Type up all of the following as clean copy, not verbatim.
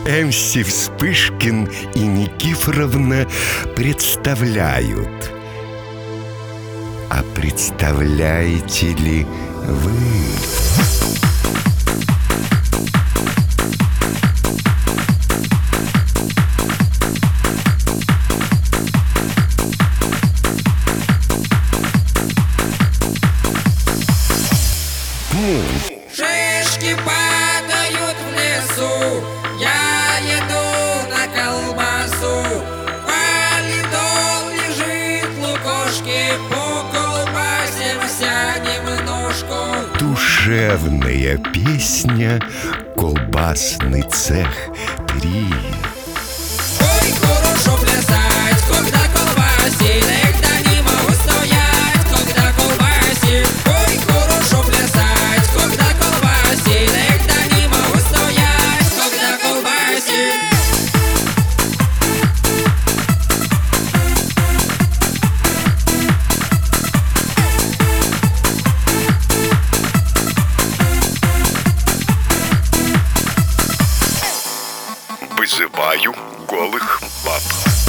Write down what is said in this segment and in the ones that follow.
МС Вспышкин и Никифоровна представляют. А представляете ли вы? Шишки падают в лесу, я еду на колбасу. Валидол лежит, лукошки, по колбасе вся немножко. Душевная песня «Колбасный цех 3». Ой, хорошо плясать, когда колбасит, когда не могу стоять, когда колбасит. Ой, хорошо плясать, когда колбасит, когда не могу стоять, когда колбасит. Вызываю голых баб.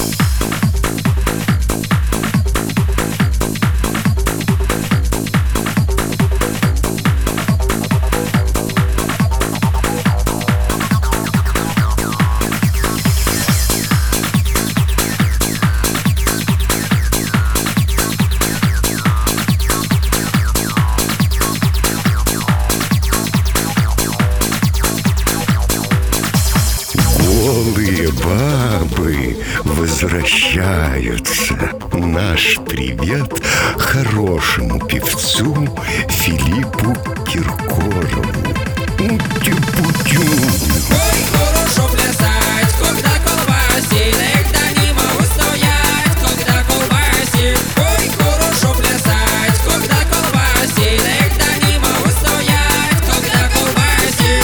Голые бабы возвращаются. Наш привет хорошему певцу Филиппу Киркорову. Ути-путю. Ой, хорошо плясать, когда колбасит, когда не могу стоять, когда колбасит. Ой, хорошо плясать, когда колбасит, когда не могу стоять, когда колбасит.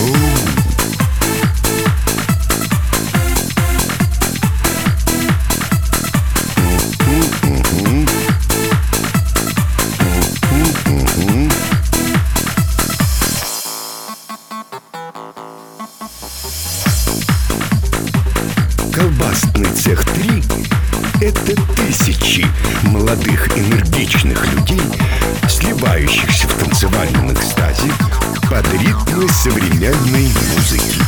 Колбасный цех 3 – это тысячи молодых энергичных людей, сливающихся в танцевальном экстазе под ритмы современной музыки.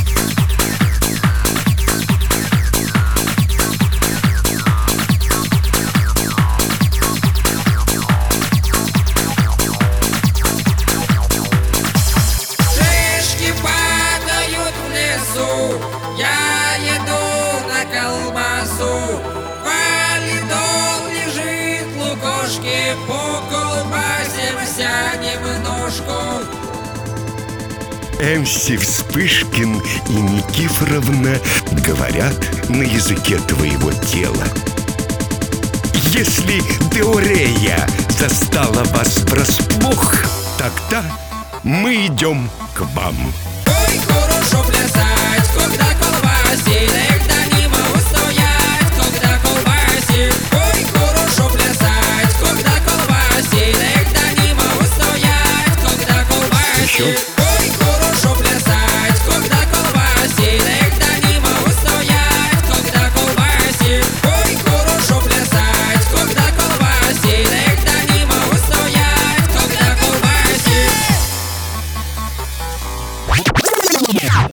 Шишки падают в лесу, я еду на колбасу. Валидол лежит, лукошки, по колбасе вся немножко. МС Вспышкин и Никифоровна говорят на языке твоего тела. Если диарея застала вас врасплох, тогда мы идем к вам. Ой, хорошо плясать, когда колбасит, когда не могу стоять, когда колбасит. Ой, хорошо плясать, когда колбасит, когда не могу стоять, когда колбасит. Еще